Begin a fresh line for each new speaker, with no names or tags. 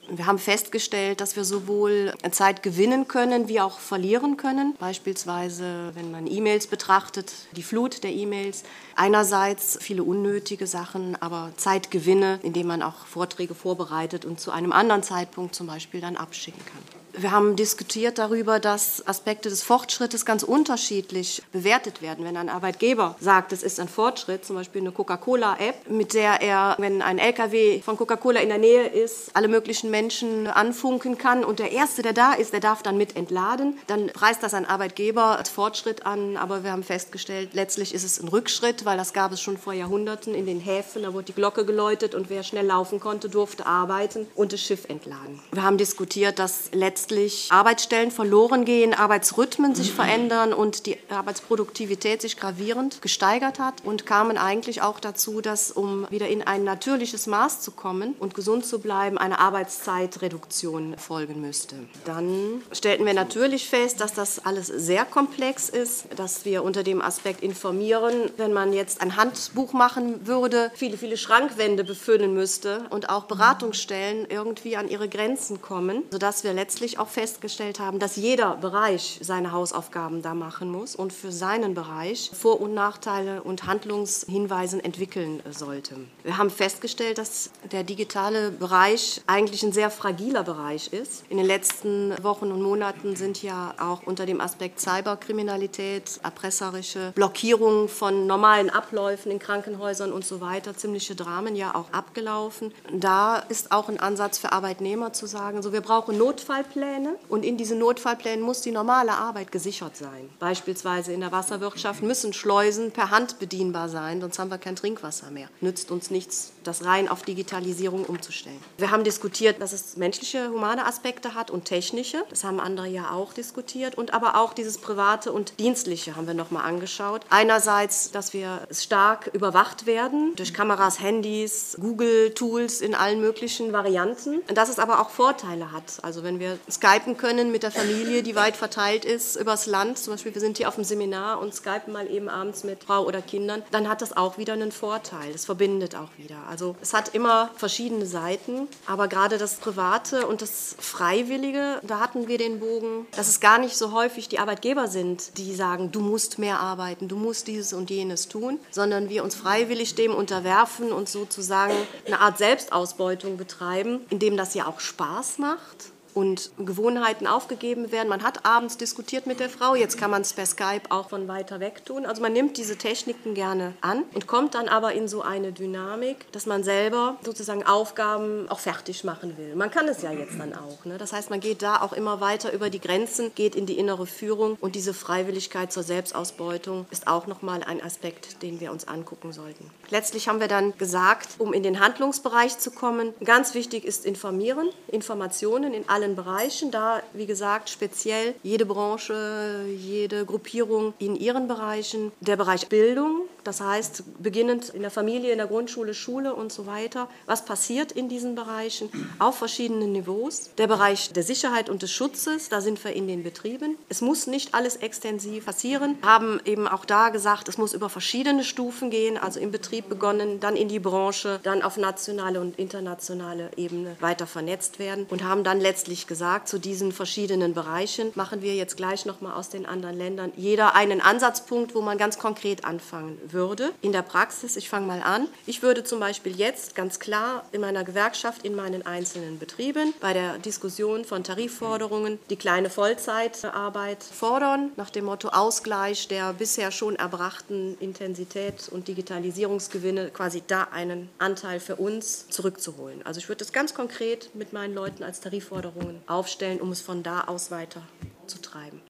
Wir haben festgestellt, dass wir sowohl Zeit gewinnen können, wie auch verlieren können. Beispielsweise, wenn man E-Mails betrachtet, die Flut der E-Mails. Einerseits viele unnötige Sachen, aber Zeitgewinne, indem man auch Vorträge vorbereitet und zu einem anderen Zeitpunkt zum Beispiel dann abschicken kann. Wir haben diskutiert darüber, dass Aspekte des Fortschrittes ganz unterschiedlich bewertet werden. Wenn ein Arbeitgeber sagt, es ist ein Fortschritt, zum Beispiel eine Coca-Cola-App, mit der er, wenn ein LKW von Coca-Cola in der Nähe ist, alle möglichen Menschen anfunken kann und der Erste, der da ist, der darf dann mit entladen, dann preist das ein Arbeitgeber als Fortschritt an. Aber wir haben festgestellt, letztlich ist es ein Rückschritt, weil das gab es schon vor Jahrhunderten in den Häfen. Da wurde die Glocke geläutet und wer schnell laufen konnte, durfte arbeiten und das Schiff entladen. Wir haben diskutiert, dass letztlich Arbeitsstellen verloren gehen, Arbeitsrhythmen sich verändern und die Arbeitsproduktivität sich gravierend gesteigert hat und kamen eigentlich auch dazu, dass, um wieder in ein natürliches Maß zu kommen und gesund zu bleiben, eine Arbeitszeitreduktion folgen müsste. Dann stellten wir natürlich fest, dass das alles sehr komplex ist, dass wir unter dem Aspekt informieren, wenn man jetzt ein Handbuch machen würde, viele, viele Schrankwände befüllen müsste und auch Beratungsstellen irgendwie an ihre Grenzen kommen, sodass wir letztlich auch festgestellt haben, dass jeder Bereich seine Hausaufgaben da machen muss und für seinen Bereich Vor- und Nachteile und Handlungshinweise entwickeln sollte. Wir haben festgestellt, dass der digitale Bereich eigentlich ein sehr fragiler Bereich ist. In den letzten Wochen und Monaten sind ja auch unter dem Aspekt Cyberkriminalität, erpresserische Blockierung von normalen Abläufen in Krankenhäusern und so weiter, ziemliche Dramen ja auch abgelaufen. Da ist auch ein Ansatz für Arbeitnehmer zu sagen, so wir brauchen Notfallpläne und in diesen Notfallplänen muss die normale Arbeit gesichert sein. Beispielsweise in der Wasserwirtschaft müssen Schleusen per Hand bedienbar sein, sonst haben wir kein Trinkwasser mehr. Nützt uns nichts, das rein auf Digitalisierung umzustellen. Wir haben diskutiert, dass es menschliche, humane Aspekte hat und technische. Das haben andere ja auch diskutiert. Und aber auch dieses Private und Dienstliche haben wir nochmal angeschaut. Einerseits, dass wir stark überwacht werden durch Kameras, Handys, Google-Tools in allen möglichen Varianten. Und dass es aber auch Vorteile hat. Also wenn wir skypen können mit der Familie, die weit verteilt ist, übers Land, zum Beispiel wir sind hier auf dem Seminar und skypen mal eben abends mit Frau oder Kindern, dann hat das auch wieder einen Vorteil. Das verbindet auch wieder. Also es hat immer verschiedene Seiten, aber gerade das Private und das Freiwillige, da hatten wir den Bogen, dass es gar nicht so häufig die Arbeitgeber sind, die sagen, du musst mehr arbeiten, du musst dieses und jenes tun, sondern wir uns freiwillig dem unterwerfen und sozusagen eine Art Selbstausbeutung betreiben, indem das ja auch Spaß macht und Gewohnheiten aufgegeben werden. Man hat abends diskutiert mit der Frau, jetzt kann man es per Skype auch von weiter weg tun. Also man nimmt diese Techniken gerne an und kommt dann aber in so eine Dynamik, dass man selber sozusagen Aufgaben auch fertig machen will. Man kann es ja jetzt dann auch. Ne? Das heißt, man geht da auch immer weiter über die Grenzen, geht in die innere Führung und diese Freiwilligkeit zur Selbstausbeutung ist auch nochmal ein Aspekt, den wir uns angucken sollten. Letztlich haben wir dann gesagt, um in den Handlungsbereich zu kommen, ganz wichtig ist informieren, Informationen in allen Bereichen, da, wie gesagt, speziell jede Branche, jede Gruppierung in ihren Bereichen. Der Bereich Bildung, das heißt, beginnend in der Familie, in der Grundschule, Schule und so weiter. Was passiert in diesen Bereichen auf verschiedenen Niveaus? Der Bereich der Sicherheit und des Schutzes, da sind wir in den Betrieben. Es muss nicht alles extensiv passieren. Wir haben eben auch da gesagt, es muss über verschiedene Stufen gehen, also im Betrieb begonnen, dann in die Branche, dann auf nationale und internationale Ebene weiter vernetzt werden und haben dann letztlich gesagt, zu diesen verschiedenen Bereichen machen wir jetzt gleich noch mal aus den anderen Ländern jeder einen Ansatzpunkt, wo man ganz konkret anfangen würde. In der Praxis, ich fange mal an, ich würde zum Beispiel jetzt ganz klar in meiner Gewerkschaft, in meinen einzelnen Betrieben, bei der Diskussion von Tarifforderungen die kleine Vollzeitarbeit fordern, nach dem Motto Ausgleich der bisher schon erbrachten Intensität und Digitalisierungsgewinne, quasi da einen Anteil für uns zurückzuholen. Also ich würde das ganz konkret mit meinen Leuten als Tarifforderungen aufstellen, um es von da aus weiter zu treiben.